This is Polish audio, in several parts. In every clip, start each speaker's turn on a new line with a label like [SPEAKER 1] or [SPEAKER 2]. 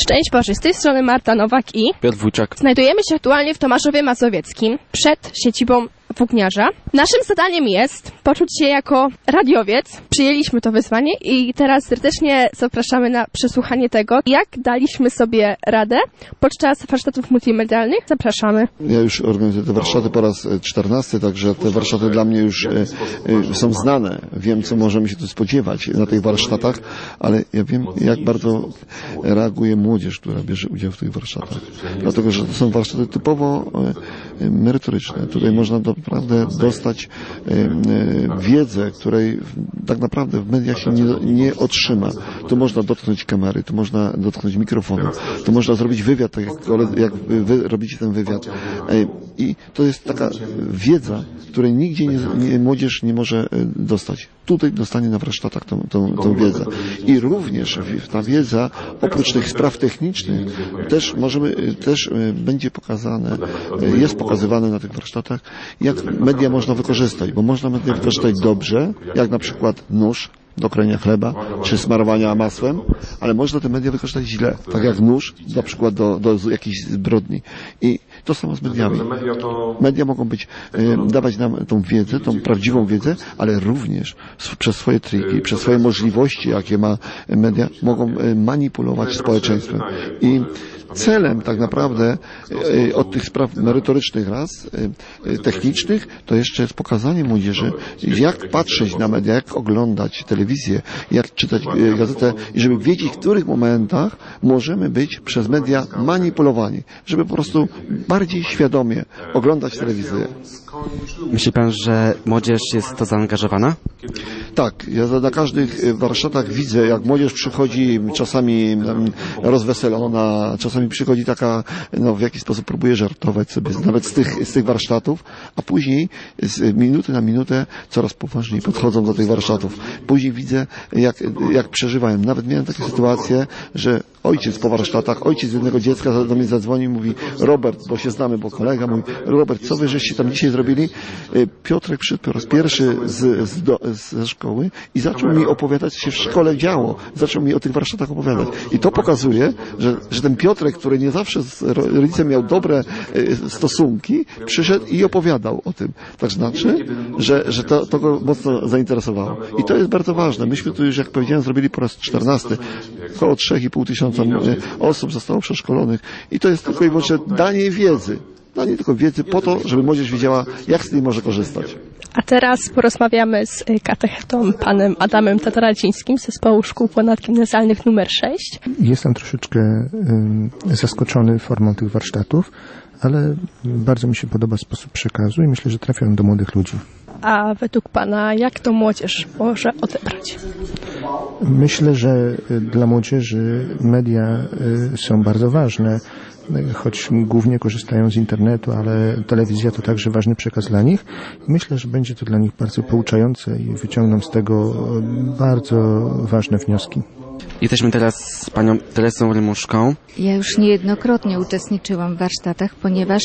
[SPEAKER 1] Szczęść Boże, z tej strony Marta Nowak i
[SPEAKER 2] Piotr Wójczak.
[SPEAKER 1] Znajdujemy się aktualnie w Tomaszowie Mazowieckim, przed siedzibą włókniarza. Naszym zadaniem jest poczuć się jako radiowiec. Przyjęliśmy to wyzwanie i teraz serdecznie zapraszamy na przesłuchanie tego, jak daliśmy sobie radę podczas warsztatów multimedialnych. Zapraszamy.
[SPEAKER 3] Ja już organizuję te warsztaty po raz 14, także te warsztaty dla mnie już są znane. Wiem, co możemy się tu spodziewać na tych warsztatach, ale ja wiem, jak bardzo reaguje młodzież, która bierze udział w tych warsztatach. Dlatego, że to są warsztaty typowo merytoryczne. Tutaj można naprawdę dostać wiedzę, której tak naprawdę w mediach się nie otrzyma. Tu można dotknąć kamery, tu można dotknąć mikrofonu, tu można zrobić wywiad, tak jak wy robicie ten wywiad. I to jest taka wiedza, której nigdzie młodzież nie może dostać. Tutaj dostanie na warsztatach tą wiedzę. I również ta wiedza, oprócz tych spraw technicznych, też będzie pokazane, jest pokazywane na tych warsztatach, jak media można wykorzystać, bo można media wykorzystać dobrze, jak na przykład nóż do krojenia chleba, czy smarowania masłem, ale można te media wykorzystać źle, tak jak nóż, na przykład do jakiejś zbrodni. I to samo z mediami. Media mogą dawać nam tą wiedzę, tą prawdziwą wiedzę, ale również przez swoje triki, przez swoje możliwości, jakie ma media, mogą manipulować społeczeństwem. I celem tak naprawdę od tych spraw merytorycznych technicznych, to jeszcze jest pokazanie młodzieży, jak patrzeć na media, jak oglądać telewizję, jak czytać gazetę i żeby wiedzieć, w których momentach możemy być przez media manipulowani, żeby po prostu bardziej świadomie oglądać telewizję.
[SPEAKER 2] Myśli pan, że młodzież jest to zaangażowana?
[SPEAKER 3] Tak, ja na każdych warsztatach widzę, jak młodzież przychodzi czasami rozweselona, czasami przychodzi taka, w jakiś sposób próbuje żartować sobie, nawet z tych warsztatów, a później z minuty na minutę coraz poważniej podchodzą do tych warsztatów. Później widzę, jak przeżywają. Nawet miałem takie sytuacje, że ojciec po warsztatach, ojciec jednego dziecka do mnie zadzwonił i mówi: Robert, bo się znamy, bo kolega mówi: Robert, co wy żeście tam dzisiaj zrobili? Piotrek przyszedł po raz pierwszy ze szkoły i zaczął mi opowiadać, co się w szkole działo. Zaczął mi o tych warsztatach opowiadać. I to pokazuje, że ten Piotrek, który nie zawsze z rodzicem miał dobre stosunki, przyszedł i opowiadał o tym. Tak znaczy, że to go mocno zainteresowało. I to jest bardzo ważne. Myśmy tu już, jak powiedziałem, zrobili po raz 14. Około 3,5 tysiąca osób zostało przeszkolonych. I to jest tylko i wyłącznie danie wiedzy. Danie tylko wiedzy po to, żeby młodzież wiedziała, jak z niej może korzystać.
[SPEAKER 1] A teraz porozmawiamy z katechetą panem Adamem Tataradzińskim z Zespołu Szkół Ponadgimnazjalnych nr 6.
[SPEAKER 4] Jestem troszeczkę zaskoczony formą tych warsztatów, ale bardzo mi się podoba sposób przekazu i myślę, że trafiają do młodych ludzi.
[SPEAKER 1] A według pana, jak to młodzież może odebrać?
[SPEAKER 4] Myślę, że dla młodzieży media są bardzo ważne, choć głównie korzystają z internetu, ale telewizja to także ważny przekaz dla nich. Myślę, że będzie to dla nich bardzo pouczające i wyciągną z tego bardzo ważne wnioski.
[SPEAKER 2] Jesteśmy teraz z panią Teresą Rymuszką.
[SPEAKER 5] Ja już niejednokrotnie uczestniczyłam w warsztatach, ponieważ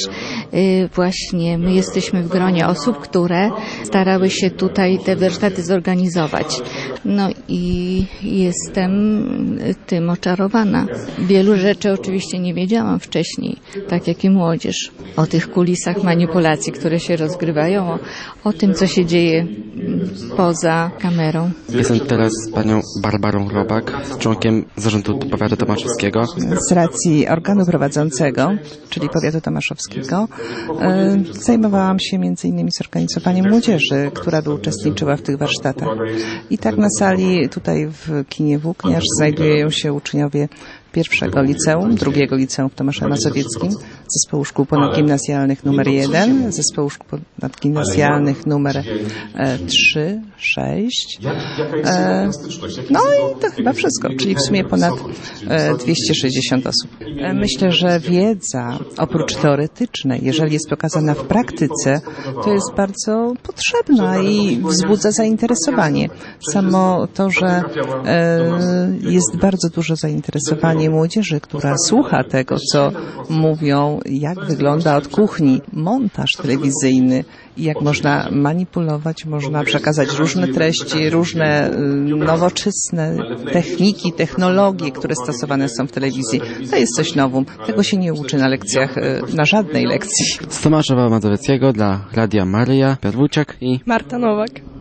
[SPEAKER 5] właśnie my jesteśmy w gronie osób, które starały się tutaj te warsztaty zorganizować. No i jestem tym oczarowana. Wielu rzeczy oczywiście nie wiedziałam wcześniej, tak jak i młodzież. O tych kulisach manipulacji, które się rozgrywają, o tym, co się dzieje poza kamerą.
[SPEAKER 2] Jestem teraz z panią Barbarą Robak, członkiem zarządu powiatu tomaszowskiego.
[SPEAKER 6] Z racji organu prowadzącego, czyli powiatu tomaszowskiego, zajmowałam się m.in. zorganizowaniem młodzieży, która by uczestniczyła w tych warsztatach. I tak na sali tutaj w kinie Włókniarz znajdują się uczniowie pierwszego liceum, drugiego liceum w Tomaszowie Mazowieckim, Zespołu Szkół Ponadgimnazjalnych nr 1, Zespołu Szkół Ponadgimnazjalnych nr 3, 6. No i to chyba wszystko, czyli w sumie ponad 260 osób. Myślę, że wiedza oprócz teoretycznej, jeżeli jest pokazana w praktyce, to jest bardzo potrzebna i wzbudza zainteresowanie. Samo to, że jest bardzo duże zainteresowanie młodej młodzieży, która słucha tego, co mówią, jak wygląda od kuchni montaż telewizyjny i jak można manipulować, można przekazać różne treści, różne nowoczesne techniki, technologie, które stosowane są w telewizji. To jest coś nowum. Tego się nie uczy na lekcjach, na żadnej lekcji.
[SPEAKER 2] Z Tomaszowa Mazowieckiego dla Radia Maryja, Piotr Wójciak i
[SPEAKER 1] Marta Nowak.